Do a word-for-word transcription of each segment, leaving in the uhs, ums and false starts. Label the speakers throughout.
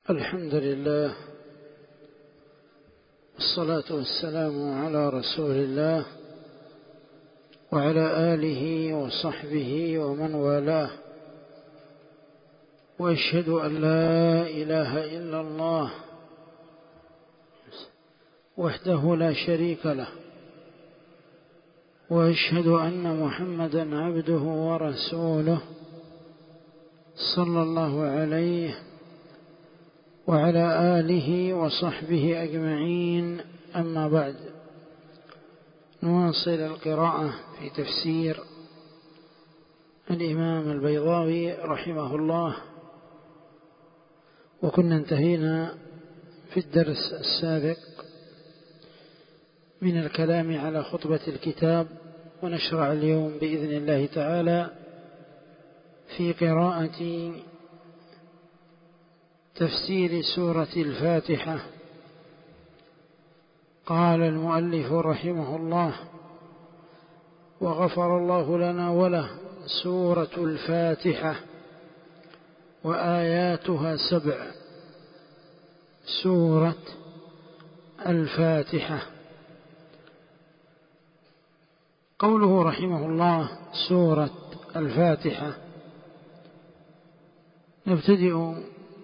Speaker 1: الحمد لله، والصلاة والسلام على رسول الله وعلى آله وصحبه ومن والاه، وأشهد أن لا إله إلا الله وحده لا شريك له، وأشهد أن محمدا عبده ورسوله صلى الله عليه وعلى آله وصحبه أجمعين. أما بعد، نواصل القراءة في تفسير الإمام البيضاوي رحمه الله، وكنا انتهينا في الدرس السابق من الكلام على خطبة الكتاب، ونشرع اليوم بإذن الله تعالى في قراءة تفسير سورة الفاتحة. قال المؤلف رحمه الله: وغفر الله لنا وله. سورة الفاتحة وآياتها سبع. سورة الفاتحة. قوله رحمه الله سورة الفاتحة، نبتدئ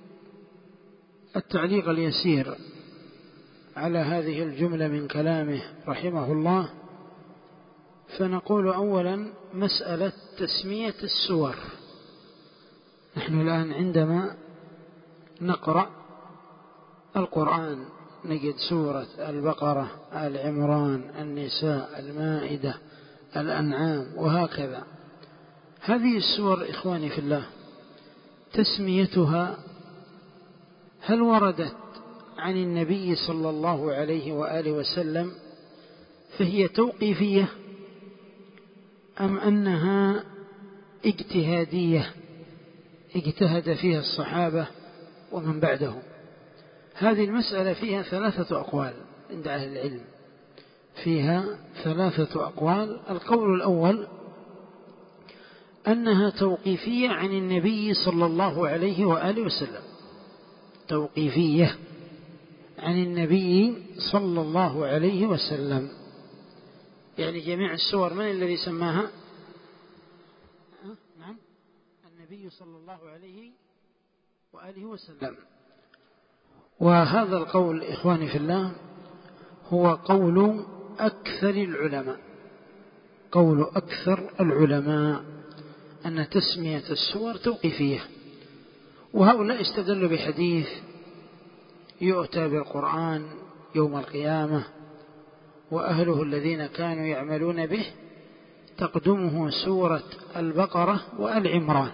Speaker 1: التعليق اليسير على هذه الجملة من كلامه رحمه الله. فنقول أولا مسألة تسمية السور. نحن الآن عندما نقرأ القرآن نجد سورة البقرة، آل عمران، النساء، المائدة، الأنعام، وهكذا. هذه السور إخواني في الله تسميتها هل وردت عن النبي صلى الله عليه وآله وسلم فهي توقيفية، أم أنها اجتهادية اجتهد فيها الصحابة ومن بعدهم؟ هذه المسألة فيها ثلاثة أقوال عند أهل العلم، فيها ثلاثة أقوال. القول الأول أنها توقيفية عن النبي صلى الله عليه وآله وسلم، توقيفية عن النبي صلى الله عليه وسلم، يعني جميع السور من الذي سماها؟ نعم، النبي صلى الله عليه وآله وسلم. وهذا القول إخواني في الله هو قول أكثر العلماء، قول أكثر العلماء أن تسمية السور توقيفية. وهؤلاء استدلوا بحديث يؤتى بالقرآن يوم القيامة وأهله الذين كانوا يعملون به تقدمه سورة البقرة وآل عمران،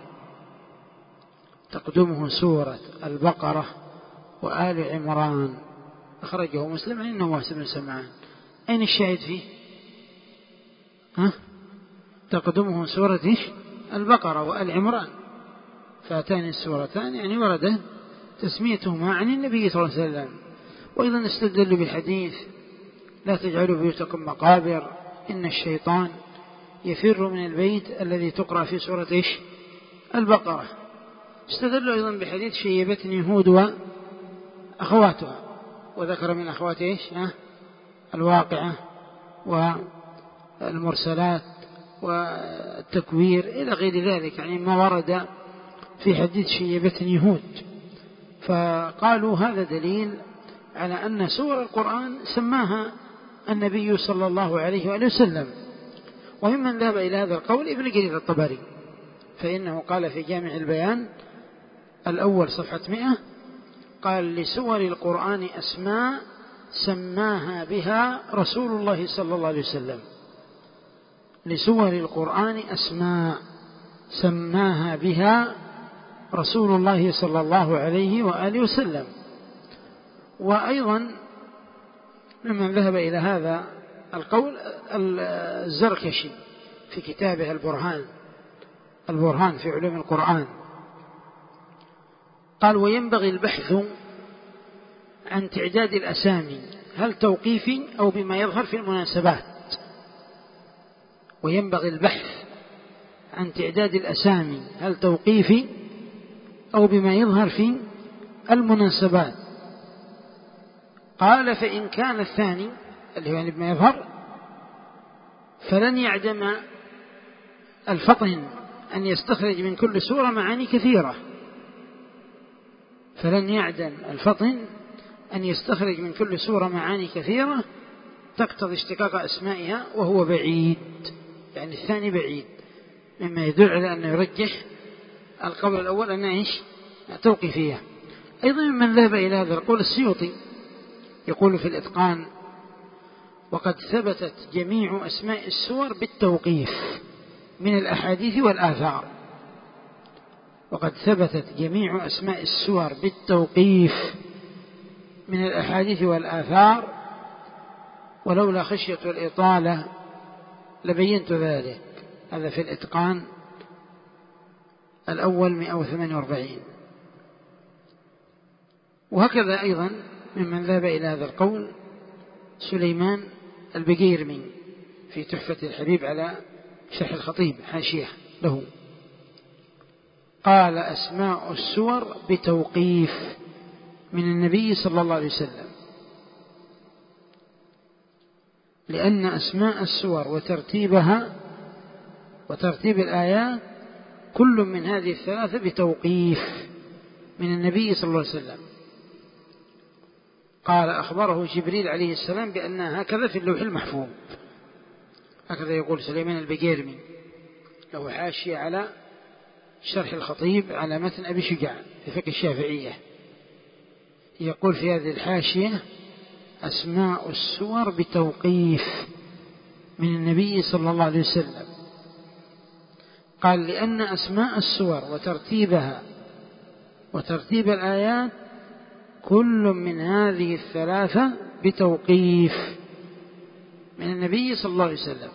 Speaker 1: تقدمه سورة البقرة وآل عمران. أخرجه مسلم عن النواس بن سمعان. أين الشاهد فيه؟ ها؟ تقدمه سورة إيش؟ البقرة وآل عمران، فاتان السورتان يعني ورد تسميتهما عن النبي صلى الله عليه وسلم. وأيضا استدلوا بحديث لا تجعلوا بيوتكم مقابر إن الشيطان يفر من البيت الذي تقرأ في سورة إيش؟ البقرة. استدلوا أيضا بحديث شيبتني هود وأخواتها، وذكر من أخوات إيش؟ ها؟ الواقعة والمرسلات والتكوير إلى غير ذلك، يعني ما ورد في حديث شيبتني هود. فقالوا هذا دليل على أن سور القرآن سماها النبي صلى الله عليه وآله وسلم. وممن ذهب إلى هذا القول ابن جرير الطبري، فإنه قال في جامع البيان الأول صفحة مئة، قال لسور القرآن أسماء سماها بها رسول الله صلى الله عليه وسلم. لسور القرآن أسماء سماها بها رسول الله صلى الله عليه وآله وسلم. وأيضا ممن ذهب إلى هذا القول الزركشي في كتابه البرهان، البرهان في علوم القرآن، قال وينبغي البحث عن تعداد الأسامي هل توقيفي أو بما يظهر في المناسبات. وينبغي البحث عن تعداد الأسامي هل توقيفي أو بما يظهر في المناسبات. قال فإن كان الثاني اللي هو يعني بما يظهر فلن يعدم الفطن أن يستخرج من كل سورة معاني كثيرة، فلن يعدم الفطن أن يستخرج من كل سورة معاني كثيرة تقتضي اشتقاق أسمائها وهو بعيد، يعني الثاني بعيد، مما يدل على أنه يرجح القول الأول أنه إيش توقيفية. أيضا من ذهب إلى هذا القول السيوطي، يقول في الإتقان: وقد ثبتت جميع أسماء السور بالتوقيف من الأحاديث والآثار. وقد ثبتت جميع أسماء السور بالتوقيف من الأحاديث والآثار، ولولا خشية الإطالة لبينت ذلك. هذا في الإتقان الأول مئة وثمانية وأربعين. وهكذا أيضا ممن ذهب إلى هذا القول سليمان البقيرمي في تحفة الحبيب على شرح الخطيب حاشية له، قال: أسماء السور بتوقيف من النبي صلى الله عليه وسلم، لأن أسماء السور وترتيبها وترتيب الآيات كل من هذه الثلاثة بتوقيف من النبي صلى الله عليه وسلم. قال: أخبره جبريل عليه السلام بأنها هكذا في اللوح المحفوظ. هكذا يقول سليمان البقيرمي، له حاشية على شرح الخطيب على متن أبي شجاع في فقه الشافعية، يقول في هذه الحاشية: أسماء السور بتوقيف من النبي صلى الله عليه وسلم. قال: لأن أسماء السور وترتيبها وترتيب الآيات كل من هذه الثلاثة بتوقيف من النبي صلى الله عليه وسلم.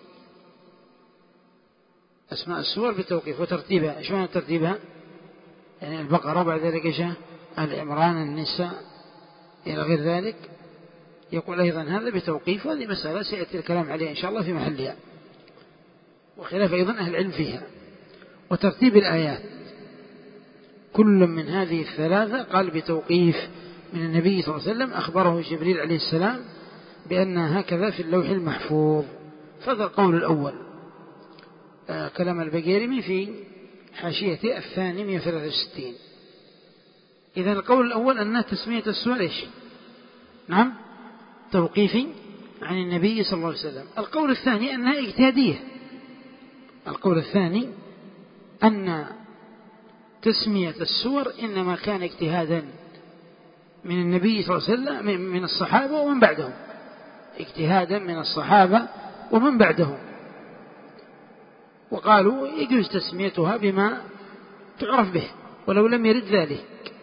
Speaker 1: أسماء السور بتوقيف وترتيبها. إيش معنى ترتيبها؟ يعني البقرة بعد ذلك إيش؟ آل عمران، النساء، إلى غير ذلك. يقول أيضا هذا بتوقيف، وهذه مسألة سيأتي الكلام عليها إن شاء الله في محلها، وخلاف أيضا أهل العلم فيها. وترتيب الآيات كل من هذه الثلاثة قال بتوقيف من النبي صلى الله عليه وسلم، أخبره جبريل عليه السلام بأن هكذا في اللوح المحفوظ. فهذا القول الأول. آه كلام البقيرمي في حاشية الثاني مئة وثلاثة وستين. إذن القول الأول أن تسمية السور إيش؟ نعم، توقيفي عن النبي صلى الله عليه وسلم. القول الثاني أنها اجتهادية. القول الثاني أن تسمية السور إنما كان اجتهادا من النبي صلى الله عليه وسلم، من الصحابة ومن بعدهم، اجتهادا من الصحابة ومن بعدهم. وقالوا يجوز تسميتها بما تعرف به ولو لم يرد ذلك.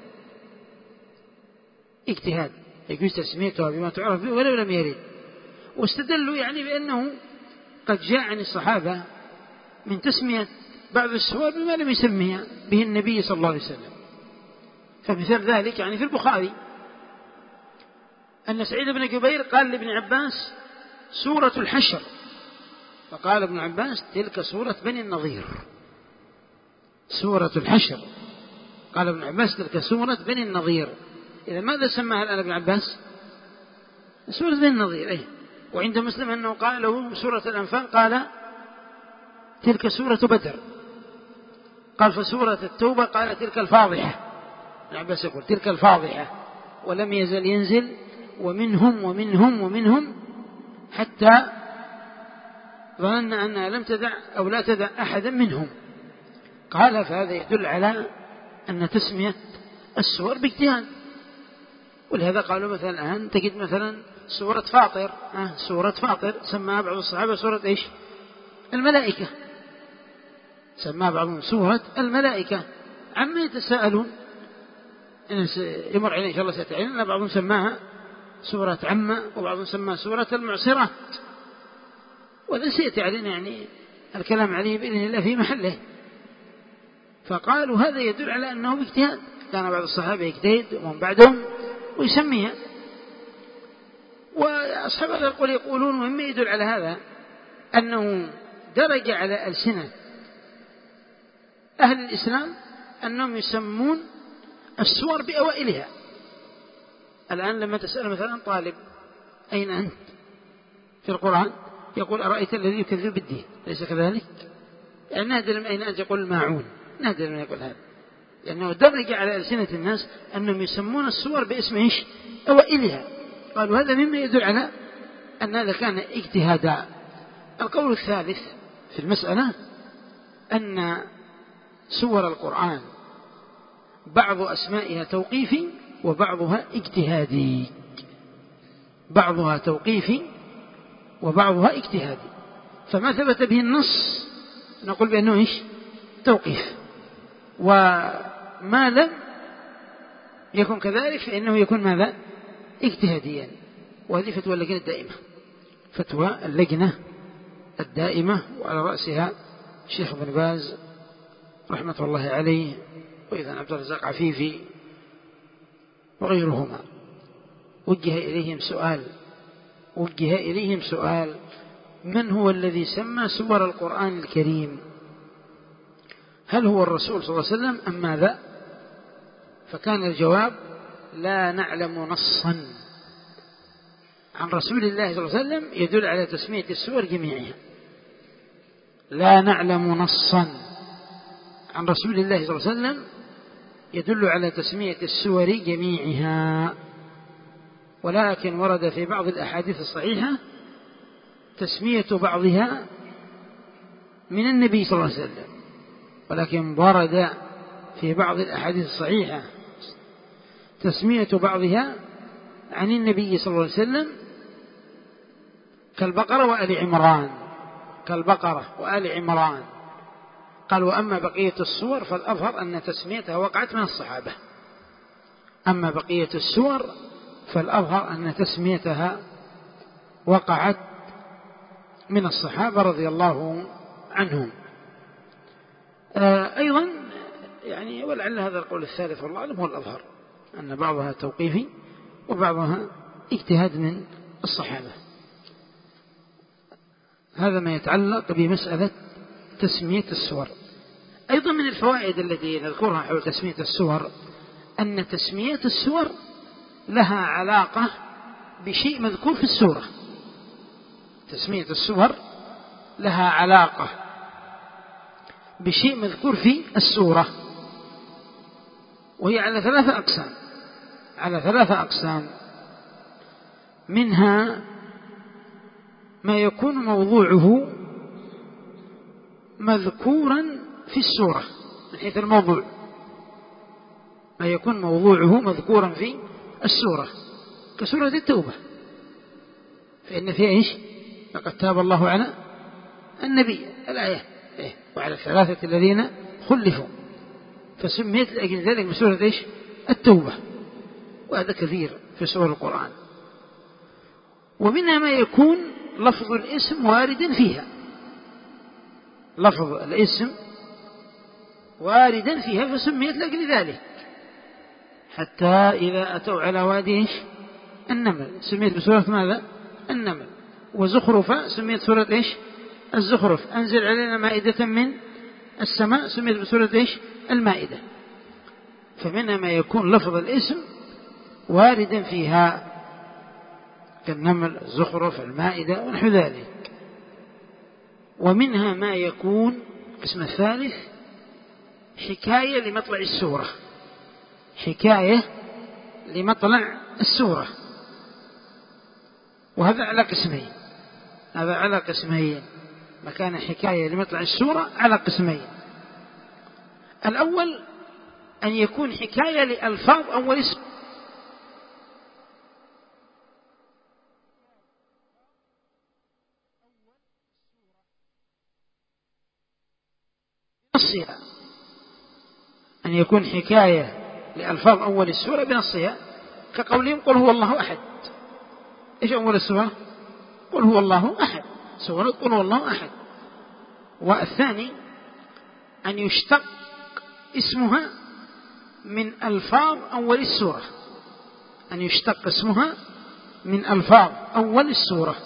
Speaker 1: اجتهاد، يجوز تسميتها بما تعرف به ولو لم يرد. واستدلوا يعني بأنه قد جاء عن الصحابة من تسمية بعض السور بما لم يسميها به النبي صلى الله عليه وسلم. فمثل ذلك يعني في البخاري أن سعيد بن جبير قال لابن عباس: سورة الحشر، فقال ابن عباس: تلك سورة بني النظير. سورة الحشر، قال ابن عباس: تلك سورة بني النظير. إذا ماذا سماها الآن ابن عباس؟ سورة بني النظير. أيه. وعند مسلم أنه قال له سورة الأنفال، قال: تلك سورة بدر. قال: فسورة التوبة، قال: تلك الفاضحة. ابن عباس يقول: تلك الفاضحة. ولم يزل ينزل: ومنهم ومنهم ومنهم، حتى ظننا أنها لم تدع أو لا تدع أحدا منهم. قال: فهذا يدل على أن تسمية السور باجتهاد. ولهذا قالوا مثلا الآن تجد مثلا سورة فاطر، آه سورة فاطر سماها بعض الصحابة سورة إيش؟ الملائكة. سماها بعضهم سورة الملائكة. عما يتساءلون يمر علينا إن شاء الله سيتعلم أن بعضهم سماها سورة عمة، وبعضهم سماها سورة المعصرات، ولا سيأتي علينا يعني الكلام عليه بإذن الله في محله. فقالوا هذا يدل على أنه باجتهاد، كان بعض الصحابة يجتهد ومن بعدهم ويسميها. وأصحاب هذا القول يقولون، ومما يدل على هذا أنه درج على ألسنة أهل الإسلام أنهم يسمون السور بأوائلها. الآن لما تسأل مثلا طالب أين أنت في القرآن يقول أرأيت الذي يكذب بالدين، ليس كذلك؟ يعني نادر من أين أنت يقول الماعون، نادر من يقول هذا، لأنه درج على ألسنة الناس أنهم يسمون السور باسم إيش؟ أوائلها. قالوا هذا مما يدل على أن هذا كان اجتهادا. القول الثالث في المسألة أن سور القرآن بعض أسمائها توقيفي وبعضها اجتهادي، بعضها توقيفي وبعضها اجتهادي، فما ثبت به النص نقول بأنه إيش؟ توقيف، وما لم يكن كذلك فإنه يكون ماذا؟ اجتهاديا. وهذه فتوى اللجنة الدائمة، فتوى اللجنة الدائمة، وعلى رأسها الشيخ ابن باز رحمة الله عليه، وإذا عبد الرزاق عفيفي وغيرهما. وجه إليهم سؤال وجه إليهم سؤال من هو الذي سمى سور القرآن الكريم؟ هل هو الرسول صلى الله عليه وسلم أم ماذا؟ فكان الجواب لا نعلم نصا عن رسول الله صلى الله عليه وسلم يدل على تسمية السور جميعها، لا نعلم نصا عن رسول الله صلى الله عليه وسلم يدل على تسمية السور جميعها، ولكن ورد في بعض الأحاديث الصحيحة تسمية بعضها من النبي صلى الله عليه وسلم، ولكن ورد في بعض الأحاديث الصحيحة تسمية بعضها عن النبي صلى الله عليه وسلم كالبقرة وآل عمران، كالبقرة وآل عمران. قال وأما بقية السور فالأظهر أن تسميتها وقعت من الصحابة، أما بقية السور فالأظهر أن تسميتها وقعت من الصحابة رضي الله عنهم. آه أيضا يعني ولعل هذا القول الثالث والله أعلم هو الأظهر، أن بعضها توقيفي وبعضها اجتهاد من الصحابة. هذا ما يتعلق بمسألة تسمية السور. أيضا من الفوائد التي نذكرها حول تسمية السور أن تسمية السور لها علاقة بشيء مذكور في السورة، تسمية السور لها علاقة بشيء مذكور في السورة، وهي على ثلاثة أقسام على ثلاثة أقسام منها ما يكون موضوعه مذكورا في السورة من حيث الموضوع، ما يكون موضوعه مذكورا في السورة كسورة التوبة، فإن فيها إيش؟ لقد تاب الله على النبي الآية إيه؟ وعلى الثلاثة الذين خلفوا، فسميت لأجل ذلك بسورة إيش؟ التوبة. وهذا كثير في سور القرآن. ومنها ما يكون لفظ الاسم واردا فيها، لفظ الاسم واردا فيها فسميت لأجل ذلك، حتى إذا أتوا على وادي إيش؟ النمل سميت بسورة ماذا؟ النمل. وزخرفة سميت سورة إيش؟ الزخرف. أنزل علينا مائدة من السماء سميت بسورة إيش؟ المائدة. فمنها ما يكون لفظ الاسم واردا فيها كالنمل، الزخرف، المائدة ونحو ذلك. ومنها ما يكون القسم الثالث حكاية لمطلع السورة، حكاية لمطلع السورة، وهذا على قسمين، هذا على قسمين، مكان حكاية لمطلع السورة على قسمين. الأول أن يكون حكاية لألفاظ أول اسم، بنصها، أن يكون حكاية لألفاظ أول السورة بنصها، كقولهم قل هو الله أحد. إيش أول السورة؟ قل هو الله أحد، سورة قل هو الله أحد. والثاني أن يشتق اسمها من ألفاظ أول السورة، أن يشتق اسمها من ألفاظ أول السورة.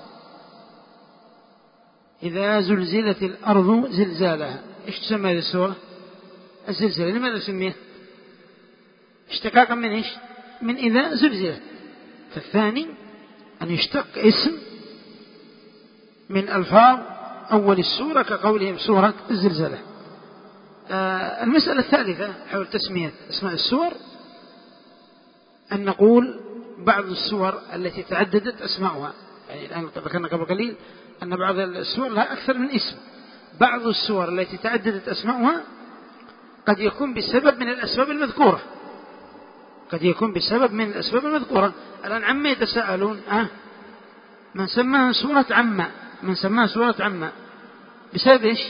Speaker 1: إذا زلزلت الأرض زلزالها، إيش تسمى هذه السورة؟ الزلزال. لماذا سميت؟ اشتقاقا من إيش؟ من إذا زلزلت. فالثاني أن يشتق اسم من ألفاظ أول السورة كقولهم سورة الزلزلة. آه المسألة الثالثة حول تسمية أسماء السور أن نقول بعض السور التي تعددت أسماؤها، يعني الآن ذكرنا قبل قليل أن بعض السور لها أكثر من اسم. بعض السور التي تعددت أسماؤها قد يكون بسبب من الأسباب المذكورة، قد يكون بسبب من الأسباب المذكورة. الآن عما يتساءلون أه من سماها سورة عما، من سماها سورة عما بسبب إيش؟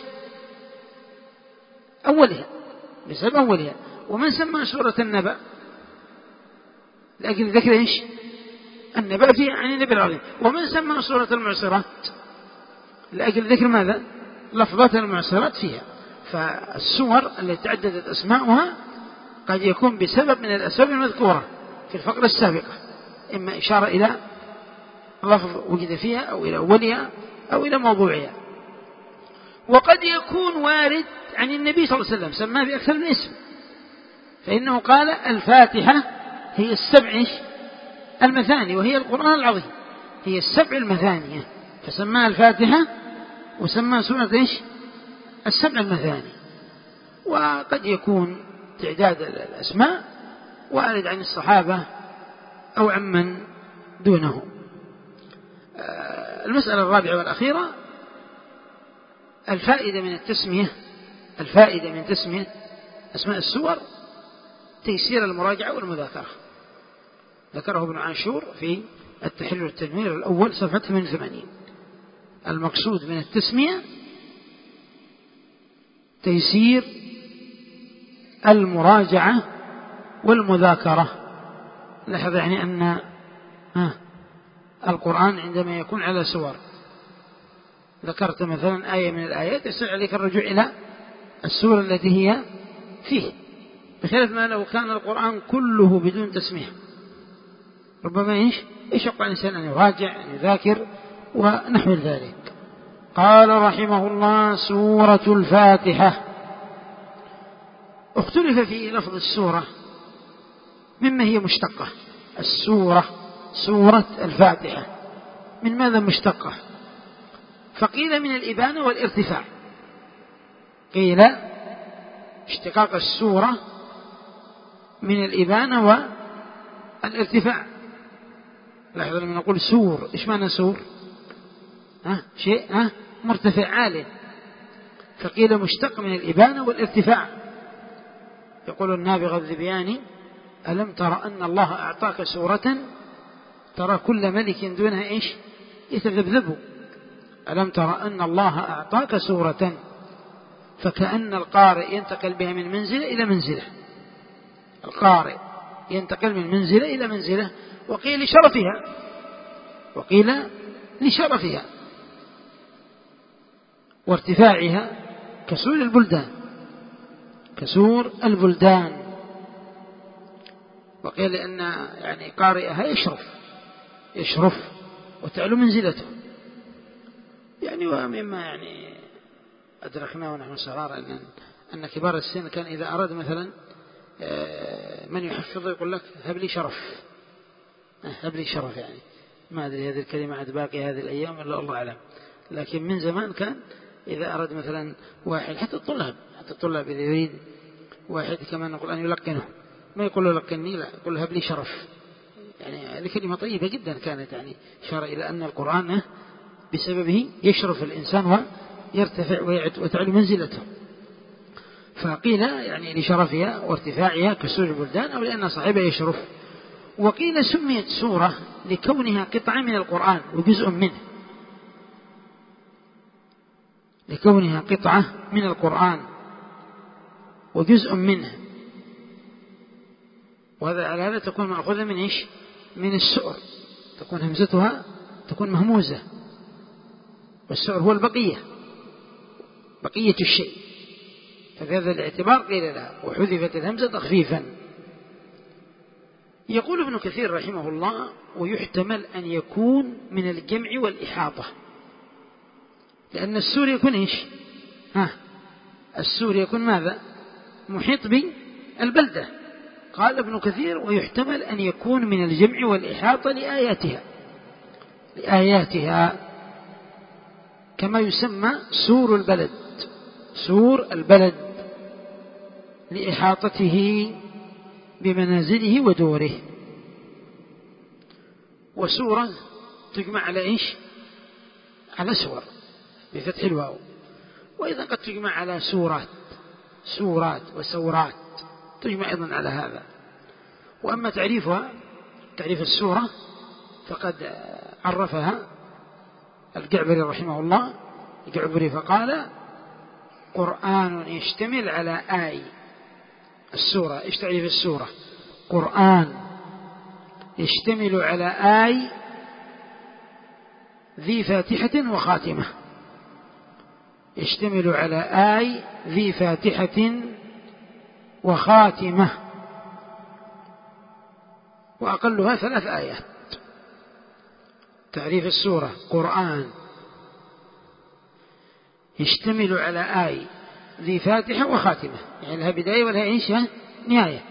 Speaker 1: أولها، بسبب أولها. ومن سماها سورة النبأ لأجل ذكر إيش؟ النبأ فيها عن النبي العظيم. ومن سماها سورة المعصرات لأجل ذكر ماذا؟ لفظات المعصرات فيها. فالسور التي تعددت أسماؤها قد يكون بسبب من الأسباب المذكورة في الفقرة السابقة، إما إشارة إلى لفظ وجد فيها أو إلى أولها أو إلى موضوعها. وقد يكون وارد عن النبي صلى الله عليه وسلم سماه بأكثر من اسم، فإنه قال الفاتحة هي السبع المثاني، وهي القرآن العظيم، هي السبع المثانية، فسماها الفاتحة وسماها سورة إيش؟ السبع المثاني. وقد يكون تعداد الأسماء وارد عن الصحابة أو عمن دونه. المسألة الرابعة والأخيرة الفائدة من التسمية، الفائدة من تسمية أسماء السور تيسير المراجعة والمذاكرة. ذكره ابن عاشور في التحليل والتدمير الأول صفحة ثمانية وثمانين. المقصود من التسمية تيسير المراجعة والمذاكرة. لاحظ يعني أن القرآن عندما يكون على سور، ذكرت مثلا آية من الآيات يسهل عليك الرجوع إلى السورة التي هي فيه، بخلاف ما لو كان القرآن كله بدون تسمية ربما إيش يشق على الإنسان أن يراجع أن يذاكر ونحو ذلك. قال رحمه الله: سورة الفاتحة. اختلف في لفظ السورة مما هي مشتقة. السورة سورة الفاتحة من ماذا مشتقة؟ فقيل من الإبانة والارتفاع. قيل اشتقاق السورة من الإبانة والارتفاع. لاحظوا لما نقول سور، إيش معنى سور؟ ها شيء ها مرتفع عالي. فقيل مشتق من الإبانة والارتفاع. يقول النابغة الذبياني: ألم ترى أن الله أعطاك سورة ترى كل ملك دونها إيش يتذبذب. ألم ترى أن الله أعطاك سورة فكأن القارئ ينتقل بها من منزلة إلى منزلة. القارئ ينتقل من منزلة إلى منزلة. وقيل لشرفها، وقيل لشرفها وارتفاعها كسور البلدان، كسور البلدان. وقيل أن يعني قارئها يشرف يشرف وتعلو منزلته. يعني ومما يعني أدركناه ونحن صغار أن أن كبار السن كان إذا أراد مثلا من يحفظ يقول لك هب لي شرف، هب لي شرف. يعني ما أدري هذه الكلمة عاد باقي هذه الأيام ولا الله أعلم، لكن من زمان كان إذا أراد مثلا واحد، حتى الطلاب حتى الطلاب إذا يريد واحد كمان نقول أن يلقنه، ما يقول له لقني، لا يقول له هب لي شرف. يعني هذه كلمة طيبة جدا كانت، يعني إشارة إلى أن القرآن بسببه يشرف الإنسان ويرتفع وتعلو منزلته. فقيل يعني لشرفها وارتفاعها كسور البلدان، أو لأن صاحبها يشرف. وقيل سميت سورة لكونها قطعة من القرآن وجزء منه، لكونها قطعة من القرآن وجزء منه. وهذا على هذا تكون مأخوذة من إيش؟ من السؤر، تكون همزتها تكون مهموزة، والسؤر هو البقية، بقية الشيء. ففي هذا الاعتبار قيل لها وحذفت الهمزة تخفيفا. يقول ابن كثير رحمه الله: ويحتمل أن يكون من الجمع والإحاطة، لأن السور يكون إيش؟ ها السور يكون ماذا؟ محيط بالبلدة، قال ابن كثير: ويحتمل أن يكون من الجمع والإحاطة لآياتها لآياتها كما يسمى سور البلد سور البلد لإحاطته بمنازله ودوره. وسورة تجمع على إيش؟ على سور بفتح الواو، وإذا قد تجمع على سورات سورات وسورات، تجمع أيضا على هذا. وأما تعريفها تعريف السورة فقد عرفها الجعبري رحمه الله الجعبري فقال: قرآن يشتمل على آي. السورة إيش تعريف السورة؟ قرآن يشتمل على آي ذي فاتحة وخاتمة يشتمل على آي ذي فاتحة وخاتمة وأقلها ثلاث آيات. تعريف السورة: قرآن يشتمل على آي ذي فاتحة وخاتمة، يعني لها بداية ولها إيش نهاية،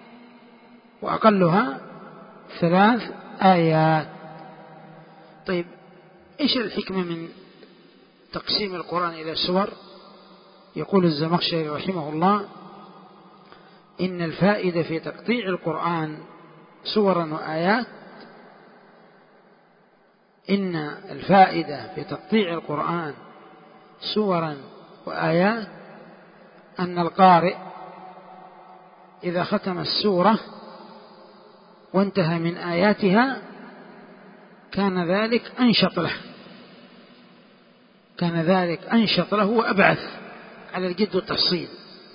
Speaker 1: وأقلها ثلاث آيات. طيب إيش الحكمة من تقسيم القرآن إلى سور؟ يقول الزمخشري رحمه الله: إن الفائدة في تقطيع القرآن سورا وآيات إن الفائدة في تقطيع القرآن سورا وآيات أن القارئ إذا ختم السورة وانتهى من آياتها كان ذلك أنشط له كان ذلك أنشط له وأبعث على الجد والتفصيل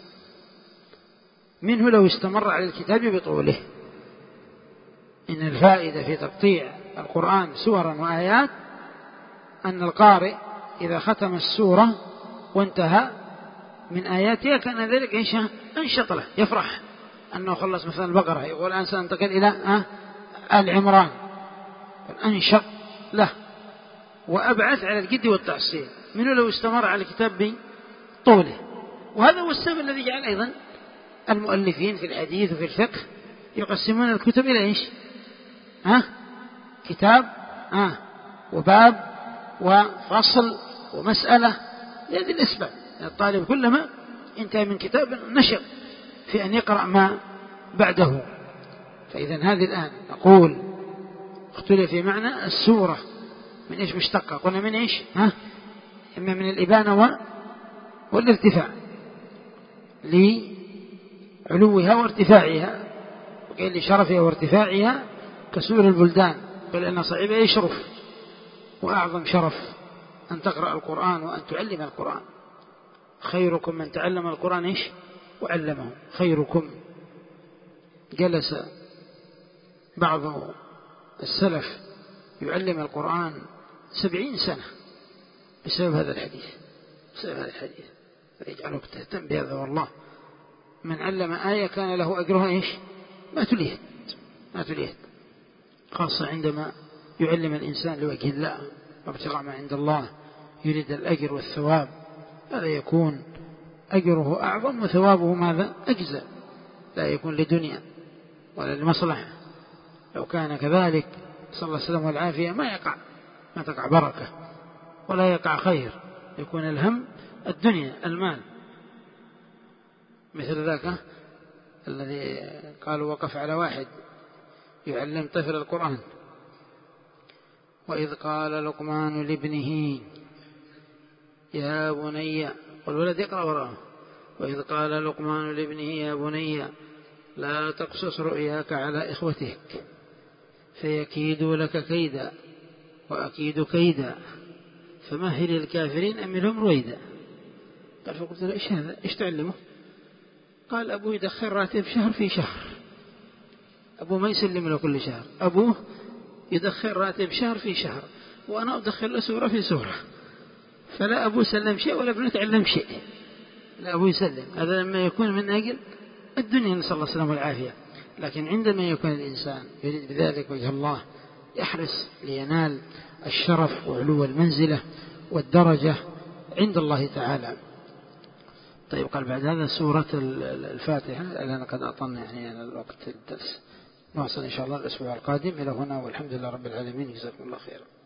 Speaker 1: منه لو استمر على الكتاب بطوله. إن الفائدة في تقطيع القرآن سورا وآيات أن القارئ إذا ختم السورة وانتهى من آياتها كان ذلك أنشط له، يفرح أنه خلص مثلا البقرة، يقول الآن سننتقل إلى آل عمران، أنشط له وأبعث على الجد والتحصيل منه لو استمر على الكتاب بطوله. وهذا هو السبب الذي جعل أيضا المؤلفين في الحديث وفي الفقه يقسمون الكتب إلى إيش؟ ها؟ كتاب ها وباب وفصل ومسألة، لهذه الأسباب. الطالب كلما انتهى من كتاب نشر في أن يقرأ ما بعده. فإذا هذه الآن نقول اختلف في معنى السورة من إيش مشتقة؟ قلنا من إيش؟ ها؟ إما من الإبانة والارتفاع لعلوها وارتفاعها، وقيل لشرفها وارتفاعها كسور البلدان، قيل أن صعيبها يشرف، وأعظم شرف أن تقرأ القرآن وأن تعلم القرآن. خيركم من تعلم القرآن إيش؟ وعلمه. خيركم. جلس بعض السلف يعلم القرآن سبعين سنة بسبب هذا الحديث بسبب هذا الحديث فيجعلك تهتم بهذا. والله من علم آية كان له أجرها إيش؟ ما تليهد ما تليهد خاصة عندما يعلم الإنسان لوجه الله وابتغاء ما عند الله، يريد الأجر والثواب، هذا يكون أجره أعظم وثوابه ماذا؟ أجزل، لا يكون لدنيا ولا لمصلحة. لو كان كذلك صلى الله عليه وسلم والعافية ما يقع ما تقع بركة ولا يقع خير، يكون الهم الدنيا المال. مثل ذاك الذي قالوا وقف على واحد يعلم طفل القرآن: وإذ قال لقمان لابنه يا بني، والولد يقرأ وراءه: وإذ قال لقمان لابنه يا بني لا تقصص رؤياك على إخوتك فيكيدوا لك كيدا وأكيد كيدا فمهل الكافرين أملهم رويدا. قال فقلت له: إيش هذا؟ إيش تعلمه؟ قال: أبوه يدخل راتب شهر في شهر. أبوه ما يسلم له كل شهر، أبوه يدخل راتب شهر في شهر، وأنا أدخل له سورة في سورة، فلا أبوه سلم شيء ولا ابنه تعلم شيء، لا أبوه يسلم. هذا لما يكون من أجل الدنيا، نسأل الله السلامة والعافية. لكن عندما يكون الإنسان يريد بذلك وجه الله يحرص لينال الشرف وعلو المنزلة والدرجة عند الله تعالى. طيب قال بعد هذا سورة الفاتحة، لأن قد أعطنا يعني الوقت الدرس. نواصل إن شاء الله الأسبوع القادم. إلى هنا والحمد لله رب العالمين، جزاكم الله خيرا.